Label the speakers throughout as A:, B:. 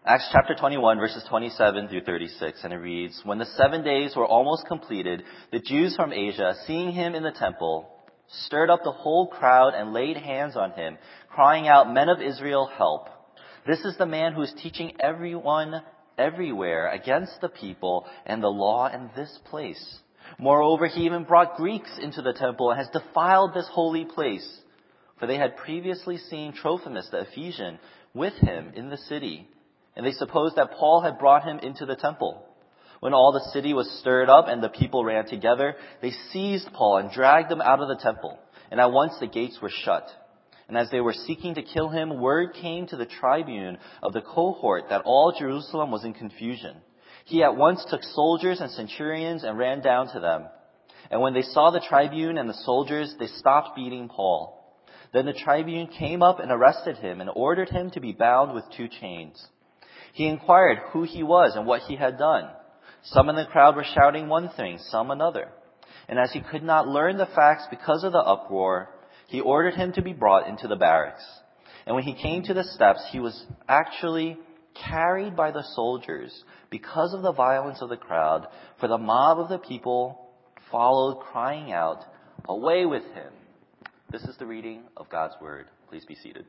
A: Acts chapter 21, verses 27 through 36, and it reads, "When the 7 days were almost completed, the Jews from Asia, seeing him in the temple, stirred up the whole crowd and laid hands on him, crying out, 'Men of Israel, help. This is the man who is teaching everyone everywhere against the people and the law in this place. Moreover, he even brought Greeks into the temple and has defiled this holy place.' For they had previously seen Trophimus the Ephesian with him in the city, and they supposed that Paul had brought him into the temple. When all the city was stirred up and the people ran together, they seized Paul and dragged him out of the temple, and at once the gates were shut. And as they were seeking to kill him, word came to the tribune of the cohort that all Jerusalem was in confusion. He at once took soldiers and centurions and ran down to them. And when they saw the tribune and the soldiers, they stopped beating Paul. Then the tribune came up and arrested him and ordered him to be bound with 2 chains. He inquired who he was and what he had done. Some in the crowd were shouting one thing, some another. And as he could not learn the facts because of the uproar, he ordered him to be brought into the barracks. And when he came to the steps, he was actually carried by the soldiers because of the violence of the crowd, for the mob of the people followed, crying out, 'Away with him!'" This is the reading of God's word. Please be seated.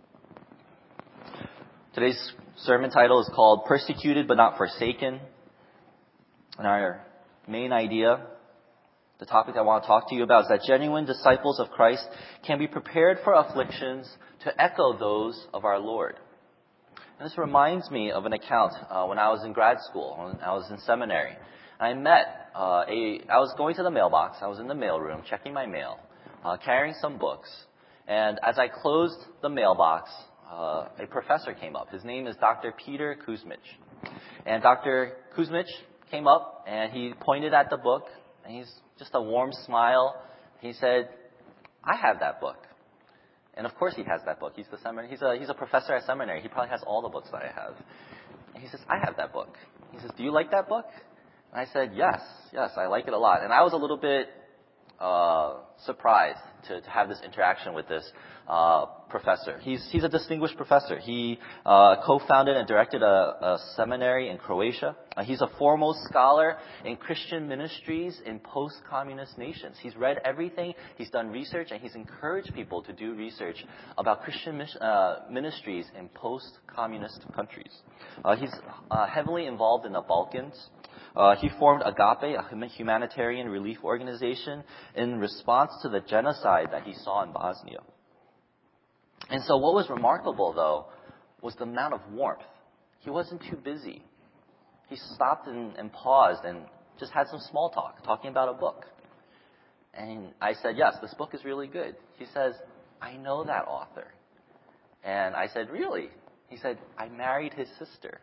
A: Today's sermon title is called "Persecuted but Not Forsaken." And our main idea, the topic I want to talk to you about, is that genuine disciples of Christ can be prepared for afflictions to echo those of our Lord. And this reminds me of an account when I was in grad school, when I was in seminary. I was going to the mailbox. I was in the mailroom checking my mail, carrying some books. And as I closed the mailbox, a professor came up. His name is Dr. Peter Kuzmich. And Dr. Kuzmich came up and he pointed at the book, and he's just a warm smile. He said, "I have that book." And of course he has that book. He's a professor at seminary. He probably has all the books that I have. And he says, "I have that book." He says, "Do you like that book?" And I said, yes, I like it a lot. And I was a little bit surprised to have this interaction with this professor. He's a distinguished professor. He co-founded and directed a seminary in Croatia. He's a foremost scholar in Christian ministries in post-communist nations. He's read everything, he's done research, and he's encouraged people to do research about Christian ministries in post-communist countries. He's heavily involved in the Balkans. He formed Agape, a humanitarian relief organization, in response to the genocide that he saw in Bosnia. And so what was remarkable, though, was the amount of warmth. He wasn't too busy. He stopped and paused and just had some small talk, talking about a book. And I said, "Yes, this book is really good." He says, "I know that author." And I said, "Really?" He said, "I married his sister."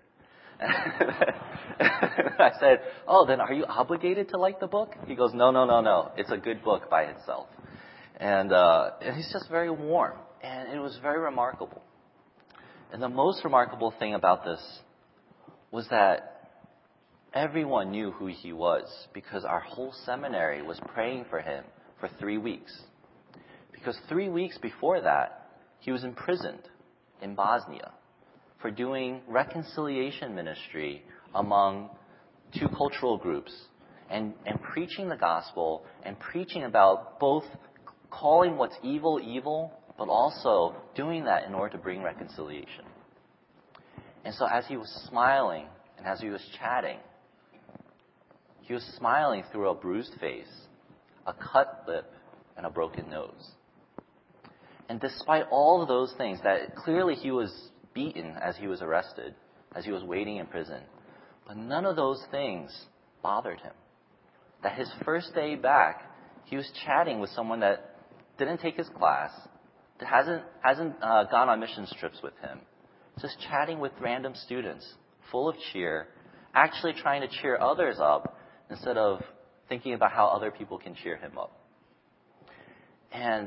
A: I said, "Oh, then are you obligated to like the book?" He goes, No. It's a good book by itself." And he's just very warm. And it was very remarkable. And the most remarkable thing about this was that everyone knew who he was, because our whole seminary was praying for him for 3 weeks. Because 3 weeks before that, he was imprisoned in Bosnia for doing reconciliation ministry among 2 cultural groups and preaching the gospel and preaching about both calling what's evil, evil, but also doing that in order to bring reconciliation. And so as he was smiling and as he was chatting, he was smiling through a bruised face, a cut lip, and a broken nose. And despite all of those things, that clearly he was beaten as he was arrested, as he was waiting in prison, but none of those things bothered him. That his first day back, he was chatting with someone that didn't take his class, that hasn't gone on missions trips with him, just chatting with random students, full of cheer, actually trying to cheer others up instead of thinking about how other people can cheer him up. And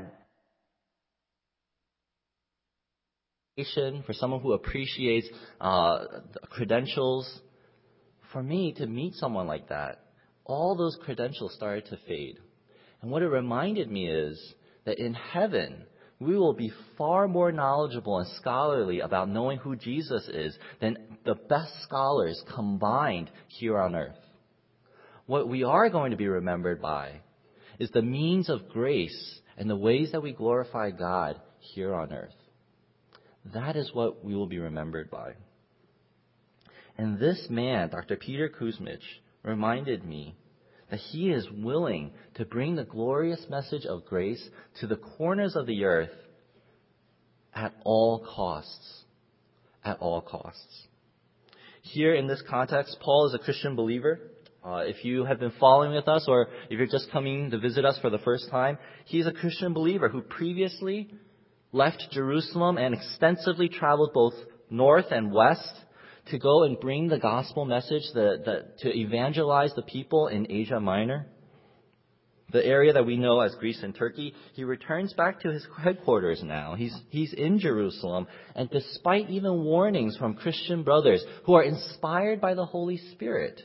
A: for someone who appreciates credentials, for me to meet someone like that, all those credentials started to fade. And what it reminded me is that in heaven, we will be far more knowledgeable and scholarly about knowing who Jesus is than the best scholars combined here on earth. What we are going to be remembered by is the means of grace and the ways that we glorify God here on earth. That is what we will be remembered by. And this man, Dr. Peter Kuzmich, reminded me that he is willing to bring the glorious message of grace to the corners of the earth at all costs. At all costs. Here in this context, Paul is a Christian believer. If you have been following with us, or if you're just coming to visit us for the first time, he's a Christian believer who previously left Jerusalem and extensively traveled both north and west to go and bring the gospel message to evangelize the people in Asia Minor, the area that we know as Greece and Turkey. He returns back to his headquarters now. He's in Jerusalem, and despite even warnings from Christian brothers who are inspired by the Holy Spirit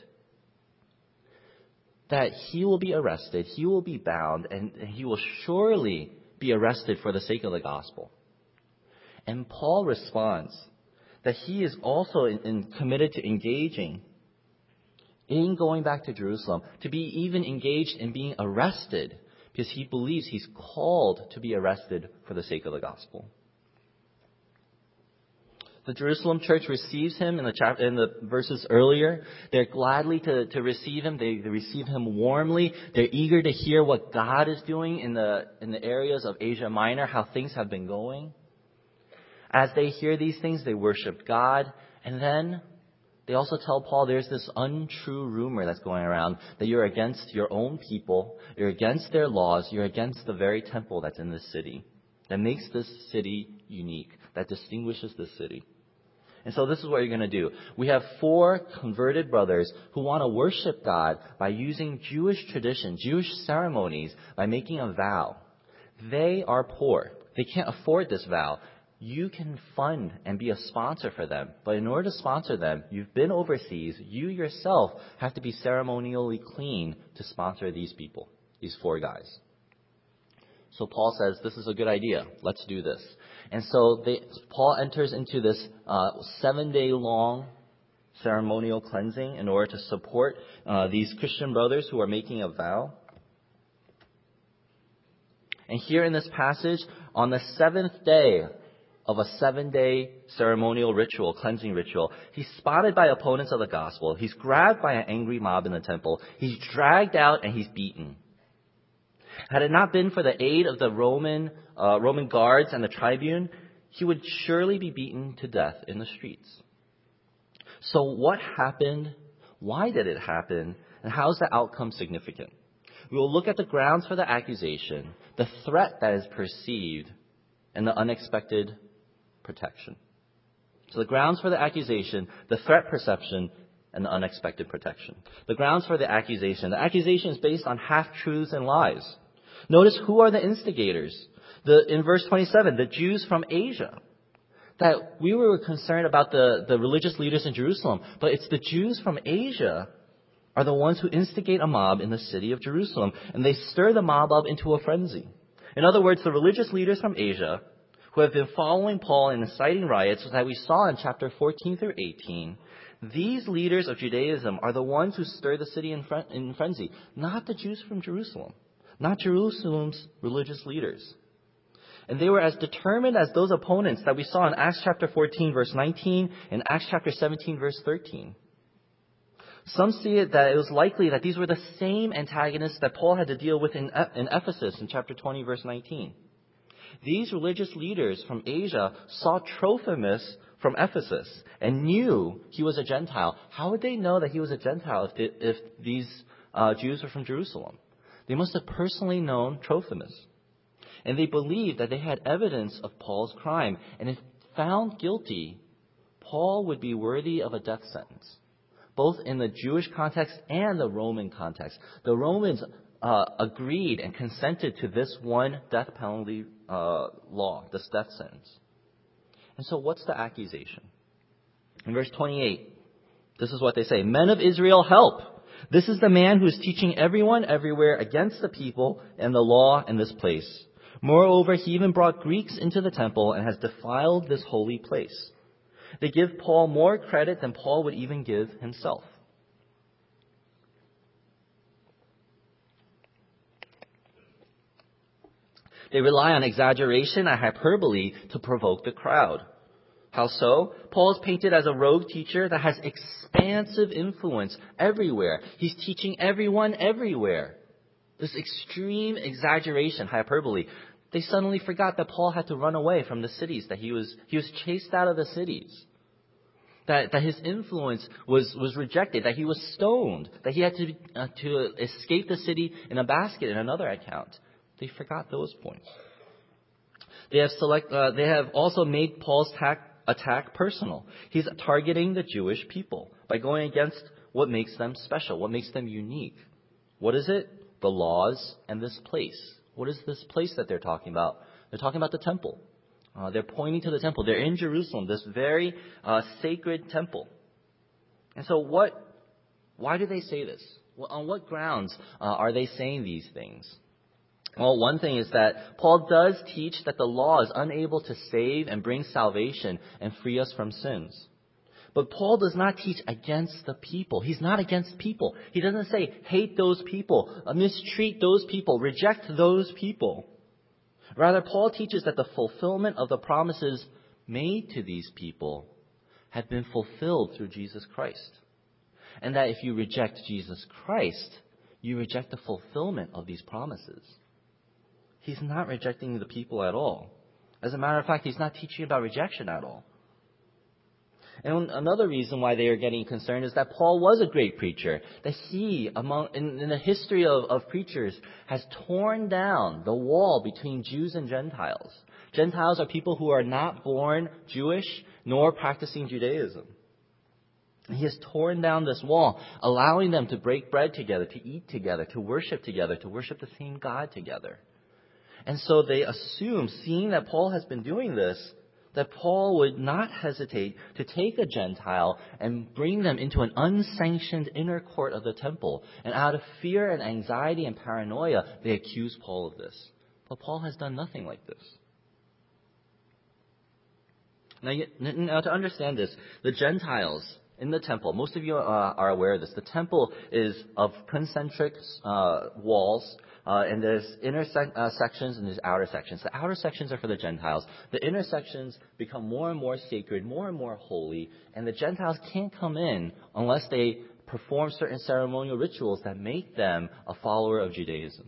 A: that he will be arrested, he will be bound, and he will surely be arrested for the sake of the gospel. And Paul responds that he is also committed to engaging in going back to Jerusalem, to be even engaged in being arrested, because he believes he's called to be arrested for the sake of the gospel. The Jerusalem church receives him in the verses earlier. They're gladly to receive him. They receive him warmly. They're eager to hear what God is doing in the areas of Asia Minor, how things have been going. As they hear these things, they worship God. And then they also tell Paul there's this untrue rumor that's going around that you're against your own people, you're against their laws, you're against the very temple that's in this city, that makes this city unique, that distinguishes this city. And so this is what you're going to do. We have 4 converted brothers who want to worship God by using Jewish tradition, Jewish ceremonies, by making a vow. They are poor. They can't afford this vow. You can fund and be a sponsor for them. But in order to sponsor them, you've been overseas. You yourself have to be ceremonially clean to sponsor these people, these 4 guys. So Paul says, this is a good idea. Let's do this. And so Paul enters into this 7-day-long ceremonial cleansing in order to support these Christian brothers who are making a vow. And here in this passage, on the 7th day of a 7-day ceremonial ritual, cleansing ritual, he's spotted by opponents of the gospel. He's grabbed by an angry mob in the temple. He's dragged out and he's beaten. Had it not been for the aid of the Roman guards and the tribune, he would surely be beaten to death in the streets. So what happened? Why did it happen? And how is the outcome significant? We will look at the grounds for the accusation, the threat that is perceived, and the unexpected protection. So the grounds for the accusation, the threat perception, and the unexpected protection. The grounds for the accusation. The accusation is based on half-truths and lies. Notice who are the instigators. In verse 27, the Jews from Asia. That we were concerned about the religious leaders in Jerusalem, but it's the Jews from Asia are the ones who instigate a mob in the city of Jerusalem, and they stir the mob up into a frenzy. In other words, the religious leaders from Asia who have been following Paul and inciting riots that we saw in chapter 14 through 18, these leaders of Judaism are the ones who stir the city in frenzy, not the Jews from Jerusalem, not Jerusalem's religious leaders. And they were as determined as those opponents that we saw in Acts chapter 14, verse 19, and Acts chapter 17, verse 13. Some see it that it was likely that these were the same antagonists that Paul had to deal with in Ephesus in chapter 20, verse 19. These religious leaders from Asia saw Trophimus from Ephesus and knew he was a Gentile. How would they know that he was a Gentile if these Jews were from Jerusalem? They must have personally known Trophimus. And they believed that they had evidence of Paul's crime. And if found guilty, Paul would be worthy of a death sentence, both in the Jewish context and the Roman context. The Romans agreed and consented to this one death penalty law, this death sentence. And so what's the accusation? In verse 28, this is what they say. Men of Israel, help! This is the man who is teaching everyone everywhere against the people and the law in this place. Moreover, he even brought Greeks into the temple and has defiled this holy place. They give Paul more credit than Paul would even give himself. They rely on exaggeration and hyperbole to provoke the crowd. How so? Paul is painted as a rogue teacher that has expansive influence everywhere. He's teaching everyone everywhere. This extreme exaggeration, hyperbole. They suddenly forgot that Paul had to run away from the cities, that he was chased out of the cities. That his influence was rejected, that he was stoned, that he had to escape the city in a basket in another account. They forgot those points. They have also made Paul's attack personal. He's targeting the Jewish people by going against what makes them special, what makes them unique. What is it? The laws and this place. What is this place that they're talking about? They're talking about the temple. They're pointing to the temple. They're in Jerusalem, this very sacred temple. And so why do they say this? Well, on what grounds are they saying these things? Well, one thing is that Paul does teach that the law is unable to save and bring salvation and free us from sins. But Paul does not teach against the people. He's not against people. He doesn't say, hate those people, mistreat those people, reject those people. Rather, Paul teaches that the fulfillment of the promises made to these people had been fulfilled through Jesus Christ. And that if you reject Jesus Christ, you reject the fulfillment of these promises. He's not rejecting the people at all. As a matter of fact, he's not teaching about rejection at all. And another reason why they are getting concerned is that Paul was a great preacher. That he, in the history of preachers, has torn down the wall between Jews and Gentiles. Gentiles are people who are not born Jewish nor practicing Judaism. And he has torn down this wall, allowing them to break bread together, to eat together, to worship the same God together. And so they assume, seeing that Paul has been doing this, that Paul would not hesitate to take a Gentile and bring them into an unsanctioned inner court of the temple. And out of fear and anxiety and paranoia, they accuse Paul of this. But Paul has done nothing like this. Now to understand this, the Gentiles in the temple, most of you are aware of this. The temple is of concentric walls. And there's inner sections and there's outer sections. The outer sections are for the Gentiles. The inner sections become more and more sacred, more and more holy, and the Gentiles can't come in unless they perform certain ceremonial rituals that make them a follower of Judaism.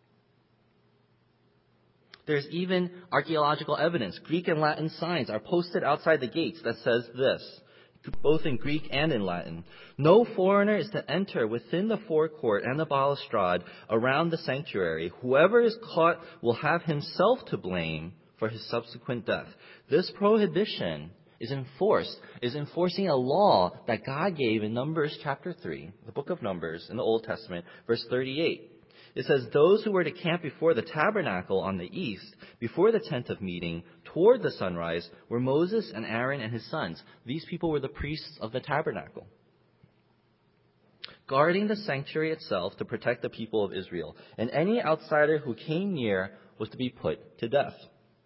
A: There's even archaeological evidence. Greek and Latin signs are posted outside the gates that says this, both in Greek and in Latin. No foreigner is to enter within the forecourt and the balustrade around the sanctuary. Whoever is caught will have himself to blame for his subsequent death. This prohibition is enforcing a law that God gave in Numbers chapter 3, the book of Numbers in the Old Testament, verse 38. It says, those who were to camp before the tabernacle on the east, before the tent of meeting, toward the sunrise, were Moses and Aaron and his sons. These people were the priests of the tabernacle, guarding the sanctuary itself to protect the people of Israel. And any outsider who came near was to be put to death.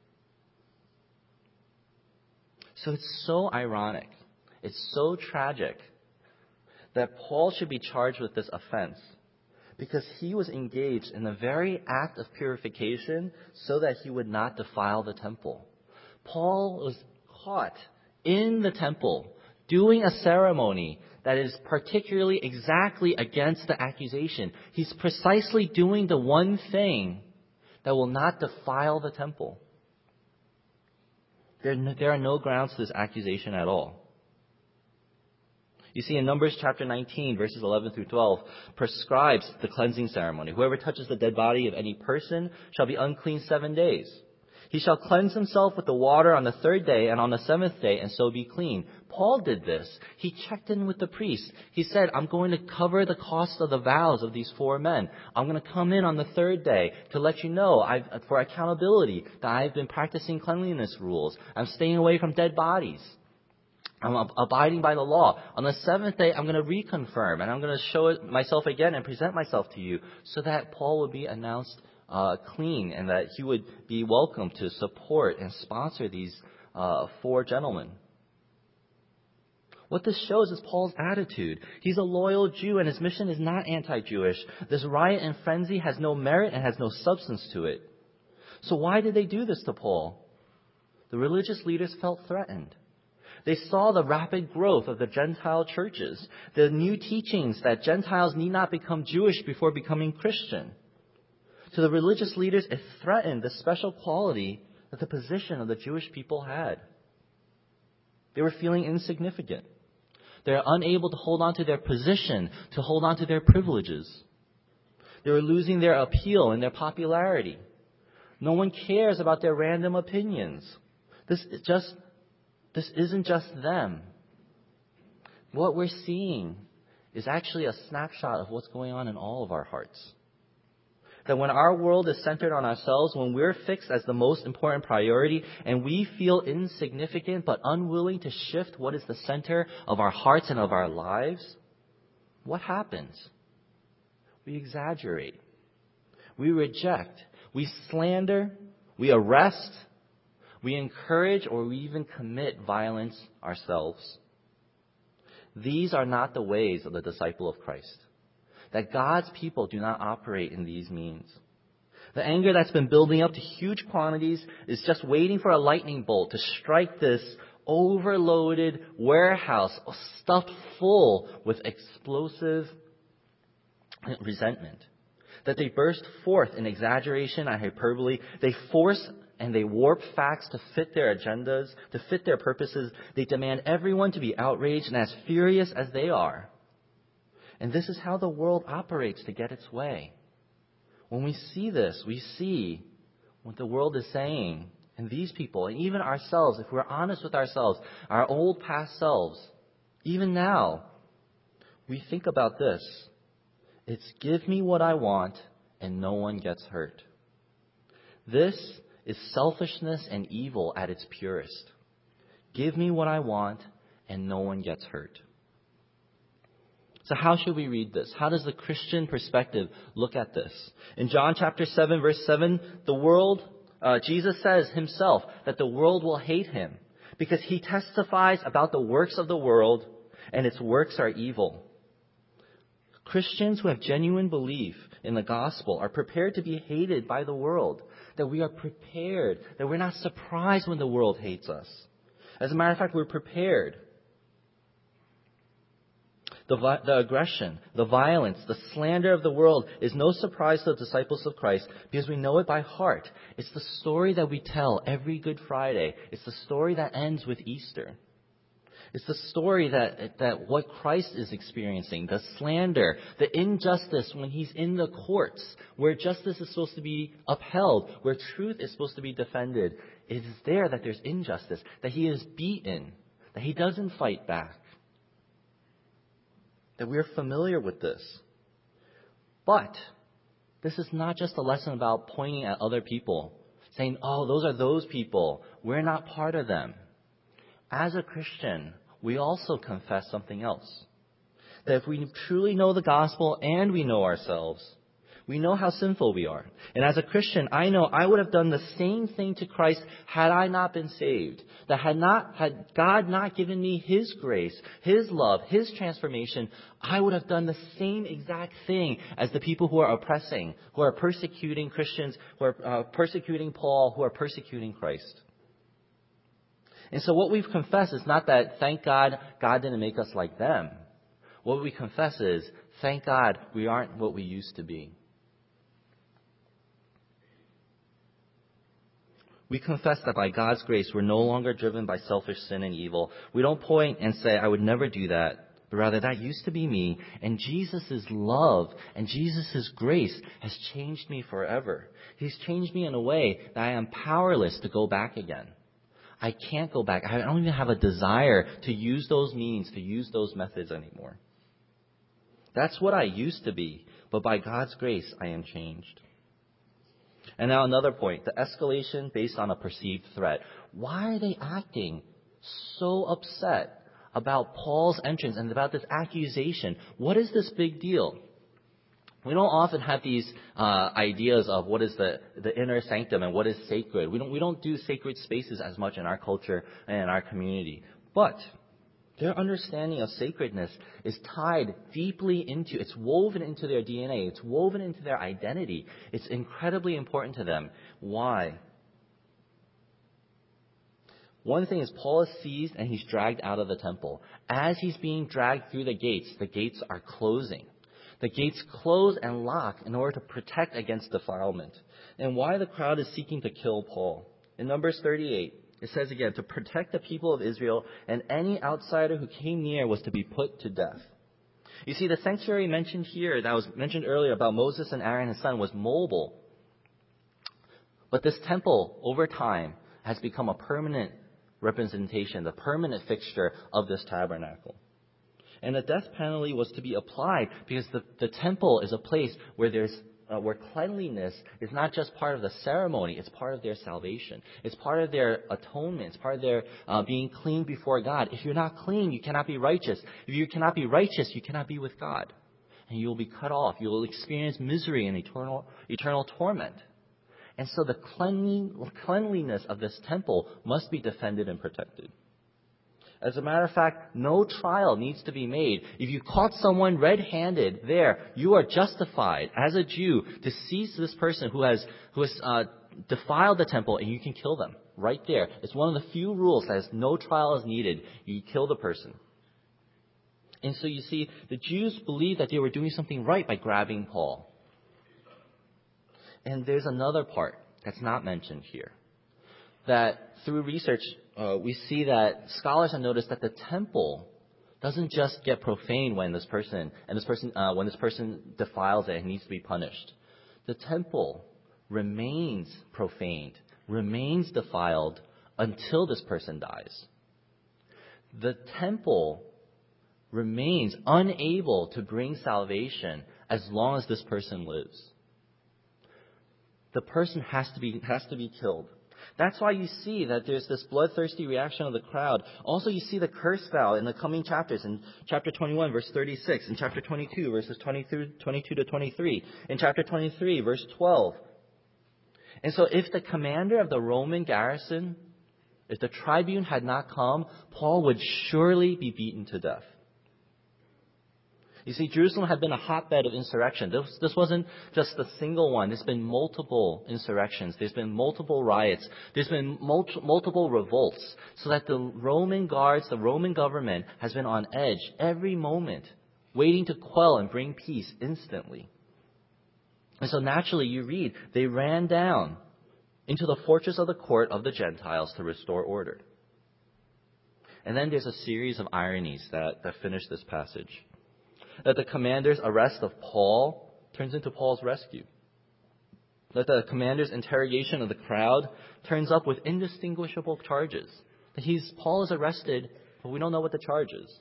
A: So it's so ironic, it's so tragic that Paul should be charged with this offense, because he was engaged in the very act of purification so that he would not defile the temple. Paul was caught in the temple doing a ceremony that is particularly exactly against the accusation. He's precisely doing the one thing that will not defile the temple. There are no grounds for this accusation at all. You see, in Numbers chapter 19, verses 11 through 12, prescribes the cleansing ceremony. Whoever touches the dead body of any person shall be unclean 7 days. He shall cleanse himself with the water on the third day and on the seventh day, and so be clean. Paul did this. He checked in with the priest. He said, I'm going to cover the cost of the vows of these 4 men. I'm going to come in on the third day to let you know, for accountability, that I've been practicing cleanliness rules. I'm staying away from dead bodies. I'm abiding by the law. On the seventh day, I'm going to reconfirm, and I'm going to show it myself again and present myself to you so that Paul would be announced clean, and that he would be welcome to support and sponsor these 4 gentlemen. What this shows is Paul's attitude. He's a loyal Jew, and his mission is not anti-Jewish. This riot and frenzy has no merit and has no substance to it. So why did they do this to Paul? The religious leaders felt threatened. They saw the rapid growth of the Gentile churches, the new teachings that Gentiles need not become Jewish before becoming Christian. To the religious leaders, it threatened the special quality that the position of the Jewish people had. They were feeling insignificant. They were unable to hold on to their position, to hold on to their privileges. They were losing their appeal and their popularity. No one cares about their random opinions. This isn't just them. What we're seeing is actually a snapshot of what's going on in all of our hearts. That when our world is centered on ourselves, when we're fixed as the most important priority, and we feel insignificant but unwilling to shift what is the center of our hearts and of our lives, what happens? We exaggerate. We reject. We slander. We arrest. We encourage, or we even commit violence ourselves. These are not the ways of the disciple of Christ. That God's people do not operate in these means. The anger that's been building up to huge quantities is just waiting for a lightning bolt to strike this overloaded warehouse stuffed full with explosive resentment. That they burst forth in exaggeration and hyperbole. They force and they warp facts to fit their agendas, to fit their purposes. They demand everyone to be outraged and as furious as they are. And this is how the world operates to get its way. When we see this, we see what the world is saying. And these people, and even ourselves, if we're honest with ourselves, our old past selves, even now, we think about this. It's give me what I want and no one gets hurt. This is selfishness and evil at its purest. Give me what I want and no one gets hurt. So how should we read this? How does the Christian perspective look at this? In John chapter 7, verse 7, Jesus says himself that the world will hate him because he testifies about the works of the world and its works are evil. Christians who have genuine belief in the gospel are prepared to be hated by the world. That we are prepared, that we're not surprised when the world hates us. As a matter of fact, we're prepared. The aggression, the violence, the slander of the world is no surprise to the disciples of Christ because we know it by heart. It's the story that we tell every Good Friday. It's the story that ends with Easter. It's the story that what Christ is experiencing, the slander, the injustice when he's in the courts, where justice is supposed to be upheld, where truth is supposed to be defended. It is there that there's injustice, that he is beaten, that he doesn't fight back. That we are familiar with this. But this is not just a lesson about pointing at other people, saying, oh, those are those people. We're not part of them. As a Christian, we also confess something else. That if we truly know the gospel and we know ourselves, we know how sinful we are. And as a Christian, I know I would have done the same thing to Christ had I not been saved. That had God not given me his grace, his love, his transformation, I would have done the same exact thing as the people who are oppressing, who are persecuting Christians, who are persecuting Paul, who are persecuting Christ. And so what we've confessed is not that, thank God, God didn't make us like them. What we confess is, thank God, we aren't what we used to be. We confess that by God's grace, we're no longer driven by selfish sin and evil. We don't point and say, I would never do that. But rather, that used to be me. And Jesus' love and Jesus' grace has changed me forever. He's changed me in a way that I am powerless to go back again. I can't go back. I don't even have a desire to use those means, to use those methods anymore. That's what I used to be. But by God's grace, I am changed. And now another point, the escalation based on a perceived threat. Why are they acting so upset about Paul's entrance and about this accusation? What is this big deal? We don't often have these ideas of what is the inner sanctum and what is sacred. We don't do sacred spaces as much in our culture and in our community. But their understanding of sacredness is tied deeply it's woven into their DNA. It's woven into their identity. It's incredibly important to them. Why? One thing is Paul is seized and he's dragged out of the temple. As he's being dragged through the gates are closing. The gates close and lock in order to protect against defilement. And why the crowd is seeking to kill Paul. In Numbers 38, it says again, to protect the people of Israel, and any outsider who came near was to be put to death. You see, the sanctuary mentioned here, that was mentioned earlier about Moses and Aaron, his son, was mobile. But this temple, over time, has become a permanent representation, the permanent fixture of this tabernacle. And the death penalty was to be applied because the temple is a place where where cleanliness is not just part of the ceremony, it's part of their salvation. It's part of their atonement. It's part of their being clean before God. If you're not clean, you cannot be righteous. If you cannot be righteous, you cannot be with God. And you will be cut off. You will experience misery and eternal torment. And so the cleanliness of this temple must be defended and protected. As a matter of fact, no trial needs to be made. If you caught someone red-handed there, you are justified as a Jew to seize this person who has defiled the temple, and you can kill them right there. It's one of the few rules that says no trial is needed. You kill the person. And so you see, the Jews believed that they were doing something right by grabbing Paul. And there's another part that's not mentioned here. That through research, we see that scholars have noticed that the temple doesn't just get profaned when this person defiles it and needs to be punished. The temple remains profaned, remains defiled until this person dies. The temple remains unable to bring salvation as long as this person lives. The person has to be killed. That's why you see that there's this bloodthirsty reaction of the crowd. Also, you see the curse vow in the coming chapters. In chapter 21, verse 36. In chapter 22, verses 22 to 23. In chapter 23, verse 12. And so if the commander of the Roman garrison, if the tribune had not come, Paul would surely be beaten to death. You see, Jerusalem had been a hotbed of insurrection. This wasn't just a single one. There's been multiple insurrections. There's been multiple riots. There's been multiple revolts. So that the Roman guards, the Roman government has been on edge every moment, waiting to quell and bring peace instantly. And so naturally you read, they ran down into the fortress of the court of the Gentiles to restore order. And then there's a series of ironies that finish this passage. That the commander's arrest of Paul turns into Paul's rescue. That the commander's interrogation of the crowd turns up with indistinguishable charges. That Paul is arrested, but we don't know what the charge is.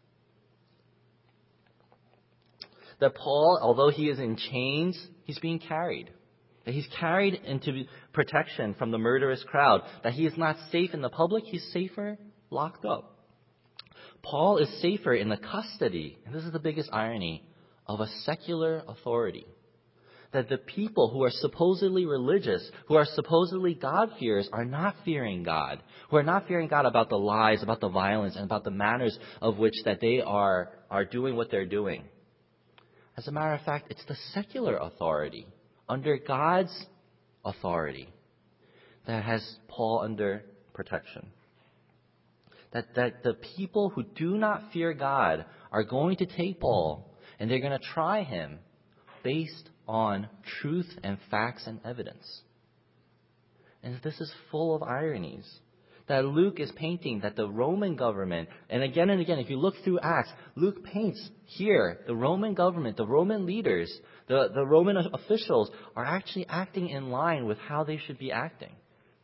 A: That Paul, although he is in chains, he's being carried. That he's carried into protection from the murderous crowd. That he is not safe in the public, he's safer locked up. Paul is safer in the custody, and this is the biggest irony, of a secular authority. That the people who are supposedly religious, who are supposedly God-fearers, are not fearing God. Who are not fearing God about the lies, about the violence, and about the manners of which that they are doing what they're doing. As a matter of fact, it's the secular authority, under God's authority, that has Paul under protection. That the people who do not fear God are going to take Paul and they're going to try him based on truth and facts and evidence. And this is full of ironies. That Luke is painting that the Roman government, and again, if you look through Acts, Luke paints here the Roman government, the Roman leaders, the Roman officials are actually acting in line with how they should be acting.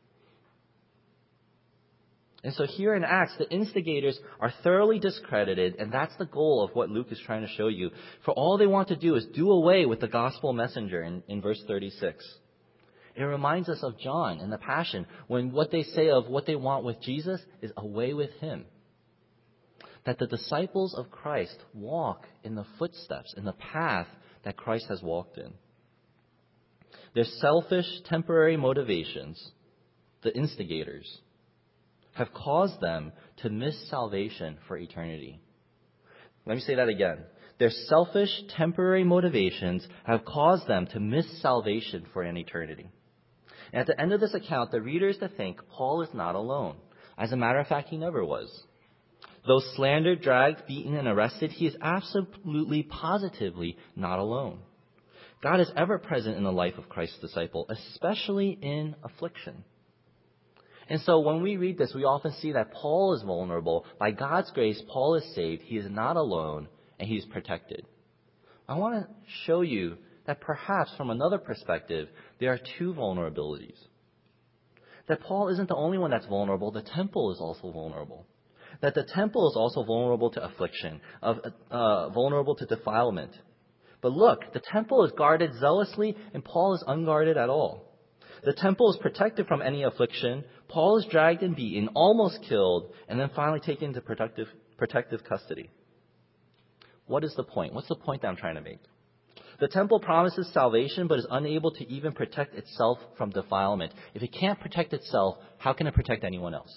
A: And so here in Acts, the instigators are thoroughly discredited, and that's the goal of what Luke is trying to show you. For all they want to do is do away with the gospel messenger in verse 36. It reminds us of John in the Passion, when what they say of what they want with Jesus is away with him. That the disciples of Christ walk in the footsteps, in the path that Christ has walked in. Their selfish, temporary motivations, the instigators, have caused them to miss salvation for eternity. Let me say that again. Their selfish, temporary motivations have caused them to miss salvation for an eternity. And at the end of this account, the reader is to think Paul is not alone. As a matter of fact, he never was. Though slandered, dragged, beaten, and arrested, he is absolutely, positively not alone. God is ever present in the life of Christ's disciple, especially in affliction. And so when we read this, we often see that Paul is vulnerable. By God's grace, Paul is saved. He is not alone, and he is protected. I want to show you that perhaps from another perspective, there are two vulnerabilities. That Paul isn't the only one that's vulnerable. The temple is also vulnerable. That the temple is also vulnerable to affliction, vulnerable to defilement. But look, the temple is guarded zealously, and Paul is unguarded at all. The temple is protected from any affliction. Paul is dragged and beaten, almost killed, and then finally taken into protective custody. What is the point? What's the point that I'm trying to make? The temple promises salvation, but is unable to even protect itself from defilement. If it can't protect itself, how can it protect anyone else?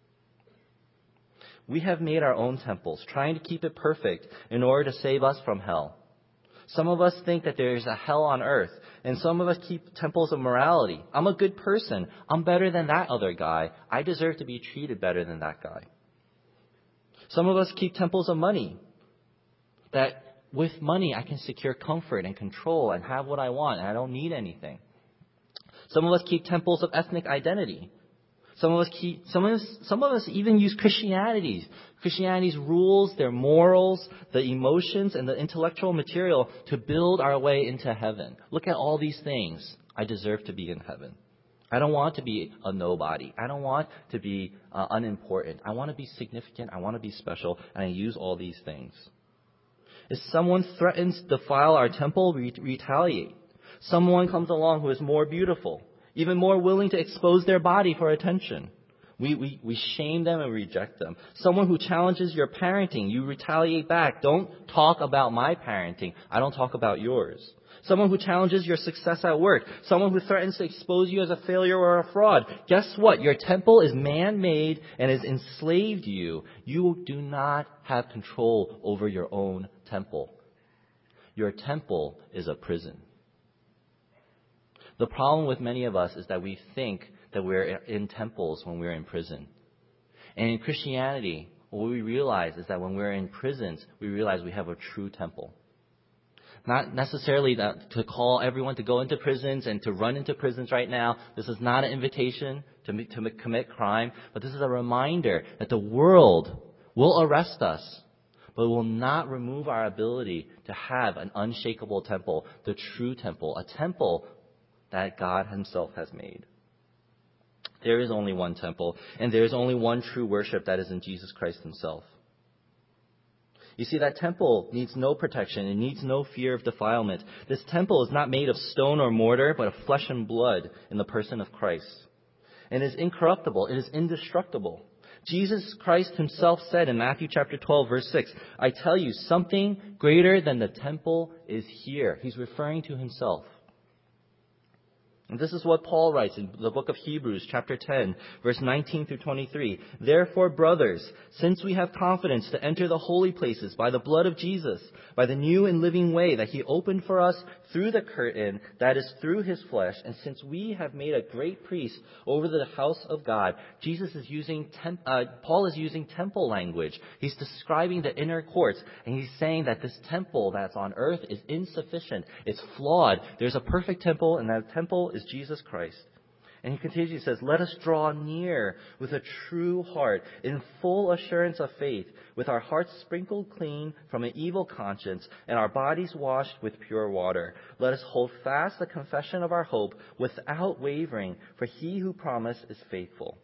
A: We have made our own temples, trying to keep it perfect in order to save us from hell. Some of us think that there is a hell on earth, and some of us keep temples of morality. I'm a good person. I'm better than that other guy. I deserve to be treated better than that guy. Some of us keep temples of money, that with money I can secure comfort and control and have what I want, and I don't need anything. Some of us keep temples of ethnic identity. Some of us even use Christianity's rules, their morals, the emotions, and the intellectual material to build our way into heaven. Look at all these things. I deserve to be in heaven. I don't want to be a nobody. I don't want to be unimportant. I want to be significant. I want to be special. And I use all these things. If someone threatens to defile our temple, we retaliate. Someone comes along who is more beautiful, even more willing to expose their body for attention. We shame them and reject them. Someone who challenges your parenting, you retaliate back. Don't talk about my parenting. I don't talk about yours. Someone who challenges your success at work. Someone who threatens to expose you as a failure or a fraud. Guess what? Your temple is man-made and has enslaved you. You do not have control over your own temple. Your temple is a prison. The problem with many of us is that we think that we're in temples when we're in prison. And in Christianity, what we realize is that when we're in prisons, we realize we have a true temple. Not necessarily to call everyone to go into prisons and to run into prisons right now. This is not an invitation to commit crime, but this is a reminder that the world will arrest us, but will not remove our ability to have an unshakable temple, the true temple, a temple that God himself has made. There is only one temple, and there is only one true worship, that is in Jesus Christ himself. You see, that temple needs no protection. It needs no fear of defilement. This temple is not made of stone or mortar, but of flesh and blood in the person of Christ. And it is incorruptible. It is indestructible. Jesus Christ himself said in Matthew chapter 12, verse 6, I tell you, something greater than the temple is here. He's referring to himself. And this is what Paul writes in the book of Hebrews, chapter 10, verse 19 through 23. Therefore, brothers, since we have confidence to enter the holy places by the blood of Jesus, by the new and living way that he opened for us through the curtain, that is through his flesh, and since we have made a great priest over the house of God, Paul is using temple language. He's describing the inner courts, and he's saying that this temple that's on earth is insufficient. It's flawed. There's a perfect temple, and that temple is Jesus Christ. And he continues, he says, let us draw near with a true heart, in full assurance of faith, with our hearts sprinkled clean from an evil conscience, and our bodies washed with pure water. Let us hold fast the confession of our hope without wavering, for he who promised is faithful.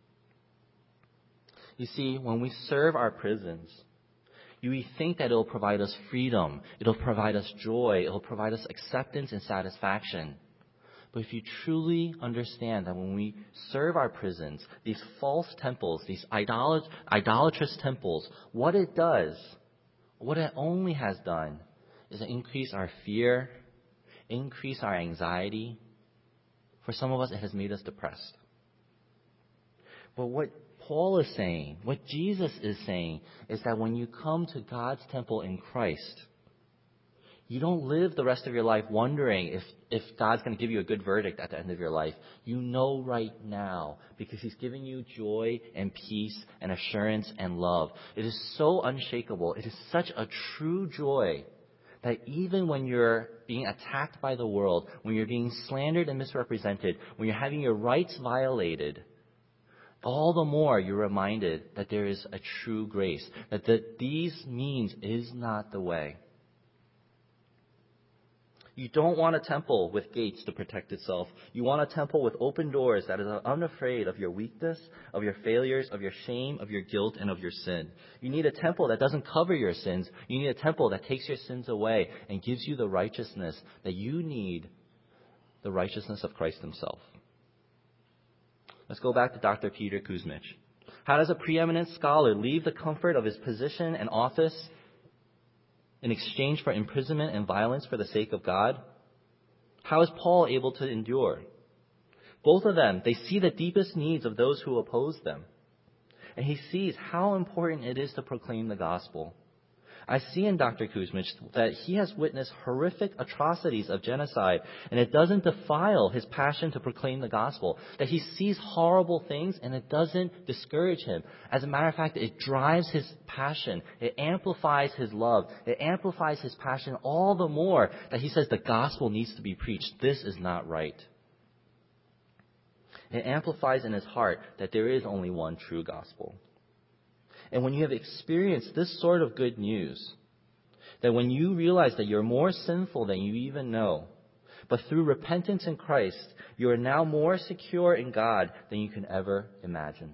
A: You see, when we serve our prisons, we think that it'll provide us freedom, it'll provide us joy, it'll provide us acceptance and satisfaction. But if you truly understand that when we serve our prisons, these false temples, these idolatrous temples, what it does, what it only has done, is to increase our fear, increase our anxiety. For some of us, it has made us depressed. But what Paul is saying, what Jesus is saying, is that when you come to God's temple in Christ, you don't live the rest of your life wondering if God's going to give you a good verdict at the end of your life. You know right now, because He's giving you joy and peace and assurance and love. It is so unshakable. It is such a true joy that even when you're being attacked by the world, when you're being slandered and misrepresented, when you're having your rights violated, all the more you're reminded that there is a true grace, that these means is not the way. You don't want a temple with gates to protect itself. You want a temple with open doors that is unafraid of your weakness, of your failures, of your shame, of your guilt, and of your sin. You need a temple that doesn't cover your sins. You need a temple that takes your sins away and gives you the righteousness that you need, the righteousness of Christ Himself. Let's go back to Dr. Peter Kuzmich. How does a preeminent scholar leave the comfort of his position and office in exchange for imprisonment and violence for the sake of God? How is Paul able to endure? Both of them, they see the deepest needs of those who oppose them. And he sees how important it is to proclaim the gospel. I see in Dr. Kuzmich that he has witnessed horrific atrocities of genocide, and it doesn't defile his passion to proclaim the gospel. That he sees horrible things, and it doesn't discourage him. As a matter of fact, it drives his passion. It amplifies his love. It amplifies his passion all the more that he says the gospel needs to be preached. This is not right. It amplifies in his heart that there is only one true gospel. And when you have experienced this sort of good news, that when you realize that you're more sinful than you even know, but through repentance in Christ, you are now more secure in God than you can ever imagine.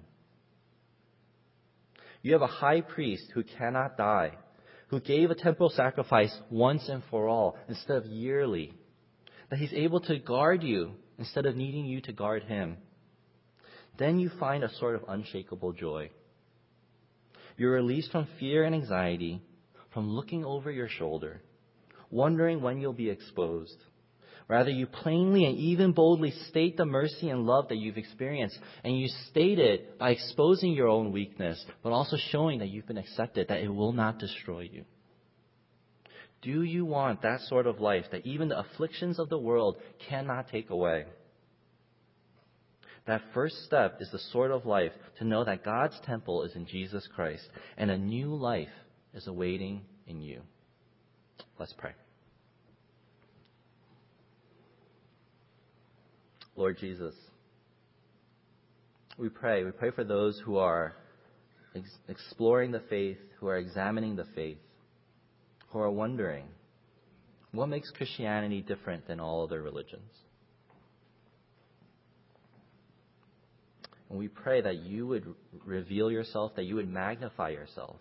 A: You have a high priest who cannot die, who gave a temporal sacrifice once and for all instead of yearly, that He's able to guard you instead of needing you to guard Him. Then you find a sort of unshakable joy. You're released from fear and anxiety, from looking over your shoulder, wondering when you'll be exposed. Rather, you plainly and even boldly state the mercy and love that you've experienced, and you state it by exposing your own weakness, but also showing that you've been accepted, that it will not destroy you. Do you want that sort of life that even the afflictions of the world cannot take away? That first step is the sort of life to know that God's temple is in Jesus Christ and a new life is awaiting in you. Let's pray. Lord Jesus, we pray for those who are exploring the faith, who are examining the faith, who are wondering, what makes Christianity different than all other religions? And we pray that you would reveal yourself, that you would magnify yourself.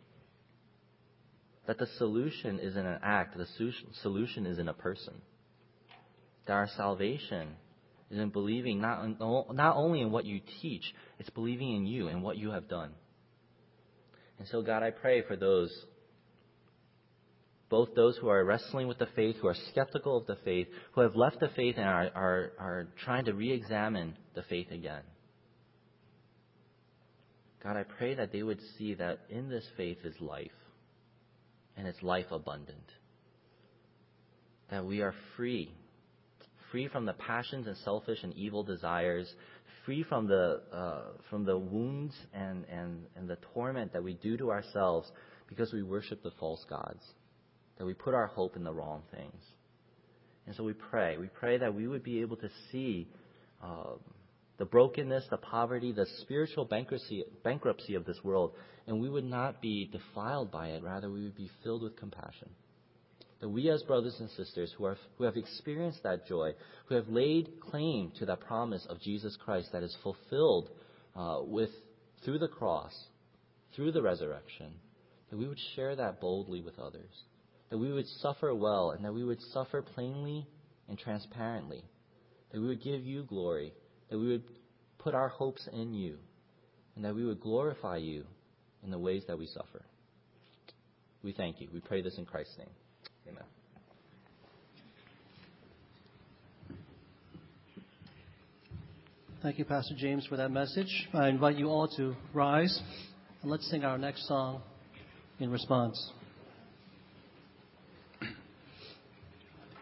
A: That the solution isn't an act, the solution is in a person. That our salvation is in believing not only in what you teach, it's believing in you and what you have done. And so, God, I pray for both those who are wrestling with the faith, who are skeptical of the faith, who have left the faith and are trying to re-examine the faith again. God, I pray that they would see that in this faith is life, and it's life abundant. That we are free from the passions and selfish and evil desires, free from the wounds and the torment that we do to ourselves because we worship the false gods, that we put our hope in the wrong things. And so we pray that we would be able to see the brokenness, the poverty, the spiritual bankruptcy of this world, and we would not be defiled by it. Rather, we would be filled with compassion. That we as brothers and sisters who have experienced that joy, who have laid claim to that promise of Jesus Christ that is fulfilled through the cross, through the resurrection, that we would share that boldly with others. That we would suffer well, and that we would suffer plainly and transparently. That we would give you glory. That we would put our hopes in you, and that we would glorify you in the ways that we suffer. We thank you. We pray this in Christ's name. Amen.
B: Thank you, Pastor James, for that message. I invite you all to rise and let's sing our next song in response.